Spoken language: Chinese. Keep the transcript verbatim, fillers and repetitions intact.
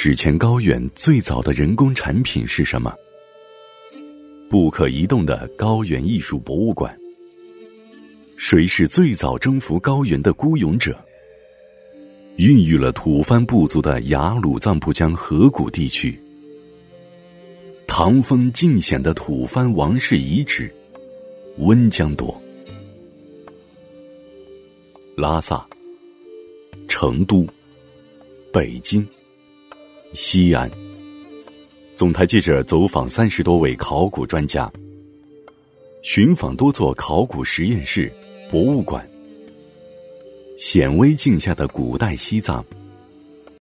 史前高原最早的人工产品是什么？不可移动的高原艺术博物馆。谁是最早征服高原的孤勇者？孕育了吐蕃部族的雅鲁藏布江河谷地区。唐风尽显的吐蕃王室遗址温江朵。拉萨、成都、北京、西安，总台记者走访三十多位考古专家，寻访多座考古实验室、博物馆。显微镜下的古代西藏